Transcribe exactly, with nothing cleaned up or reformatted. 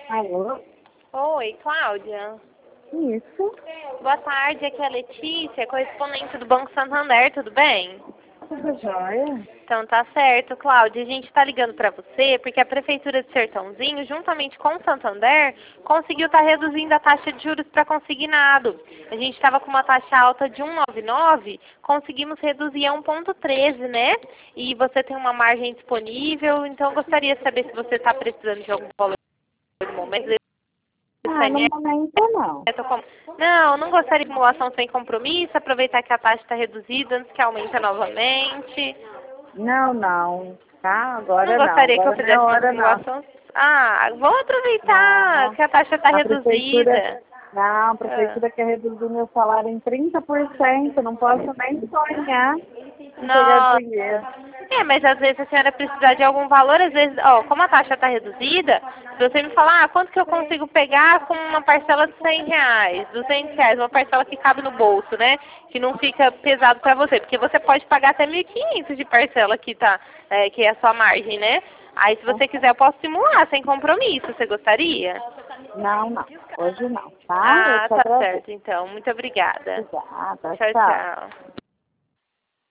Alô? Oi, Cláudia. Isso. Boa tarde, aqui é a Letícia, correspondente do Banco Santander, tudo bem? Tudo jóia? Então tá certo, Cláudia. A gente está ligando para você porque a Prefeitura de Sertãozinho, juntamente com o Santander, conseguiu estar reduzindo a taxa de juros para consignado. A gente estava com uma taxa alta de um vírgula noventa e nove, conseguimos reduzir a um vírgula treze, né? E você tem uma margem disponível, então eu gostaria de saber se você está precisando de algum valor no momento. Ah, no momento não. Não, não gostaria de simulação sem compromisso, aproveitar que a taxa está reduzida antes que aumente novamente. Não, não. Tá? Agora Não não. gostaria que eu Agora não é fizesse uma hora não. simulação. Ah, vamos aproveitar Não. que a taxa está A prefeitura... reduzida. Não, a Ah. prefeitura quer reduzir meu salário em trinta por cento. Não posso nem sonhar em pegar Nossa. dinheiro. É, mas às vezes a senhora precisar de algum valor, às vezes, ó, como a taxa está reduzida, se você me falar, ah, quanto que eu consigo pegar com uma parcela de cem reais, duzentos reais, uma parcela que cabe no bolso, né? Que não fica pesado para você, porque você pode pagar até mil e quinhentos de parcela que, tá, é, que é a sua margem, né? Aí se você quiser eu posso simular, sem compromisso, você gostaria? Não, não. Hoje não, tá? Eu Ah, te tá agradeço. certo então, muito obrigada. Obrigada. Tchau, Tchau. tchau.